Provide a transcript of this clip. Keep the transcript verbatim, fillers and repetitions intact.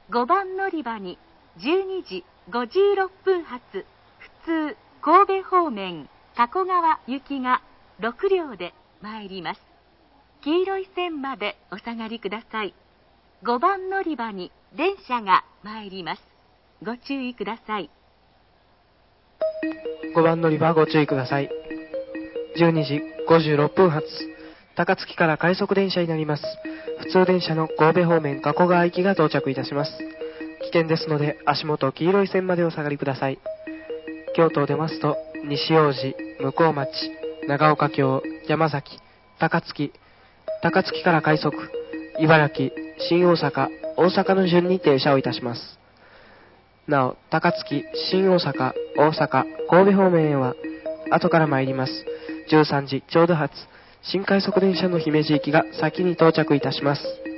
ごばん乗り場にじゅうにじごじゅうろっぷん発普通神戸方面加古川行きがろく両で参ります。黄色い線までお下がりください。ごばん乗り場に電車が参ります。ご注意ください。 ごばん乗り場ご注意ください。じゅうにじごじゅうろっぷん発高槻から快速電車になります。普通電車の神戸方面加古川行きが到着いたします。危険ですので足元黄色い線までお下がりください。京都を出ますと西大路、向町、長岡京、山崎、高槻、高槻から快速、茨城、新大阪、大阪の順に停車をいたします。なお、高槻、新大阪、大阪、神戸方面へは後から参りますじゅうさんじちょうど発新快速電車の姫路行きが先に到着いたします。